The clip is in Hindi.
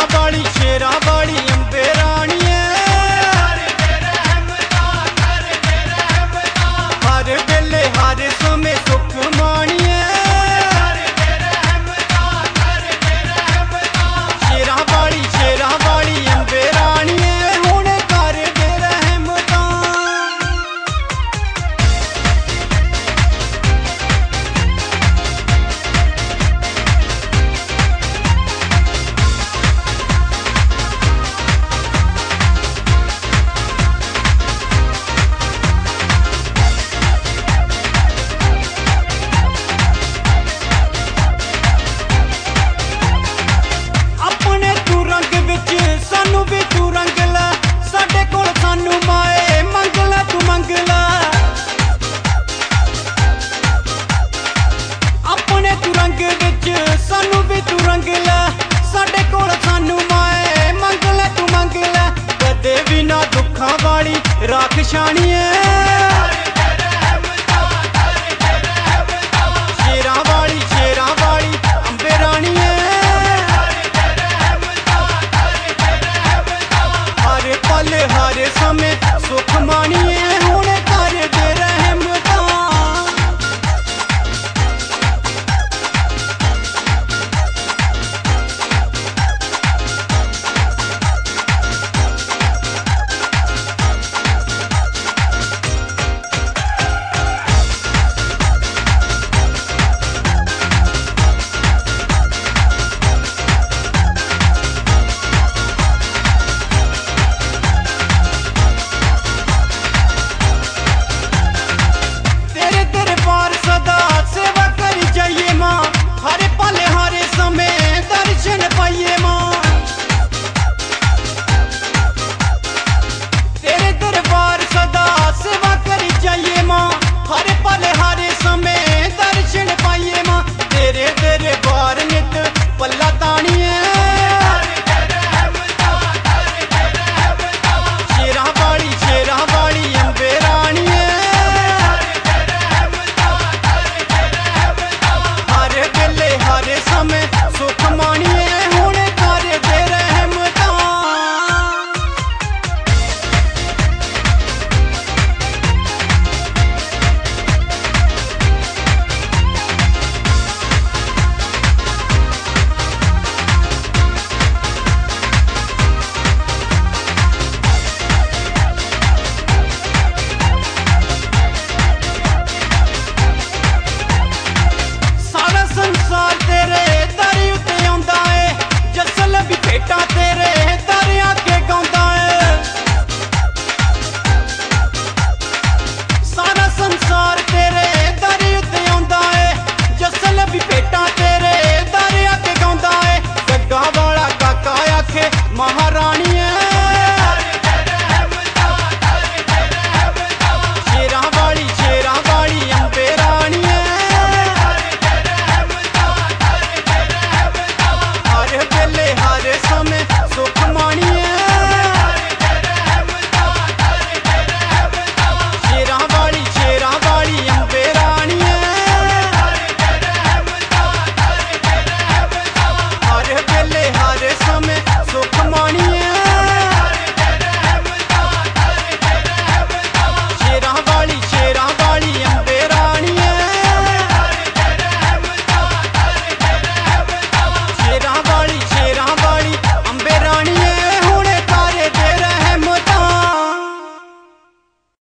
वाली शेरा वाली अम्बे रानिए, हर वेले हर समय सुख मानिए। शेरा वाली अम्बे रानिए हुण कर दे रहमतां। सानू भी तू रंग ला, साडे कोल सानू माए मंग ला, तू मंग ला। अपने तू रंग विच सानू भी तू रंग ला, साडे कोल सानू माए मंग ला, तू मंग ला। कदे भी ना दुखां वाली राख छाणिए,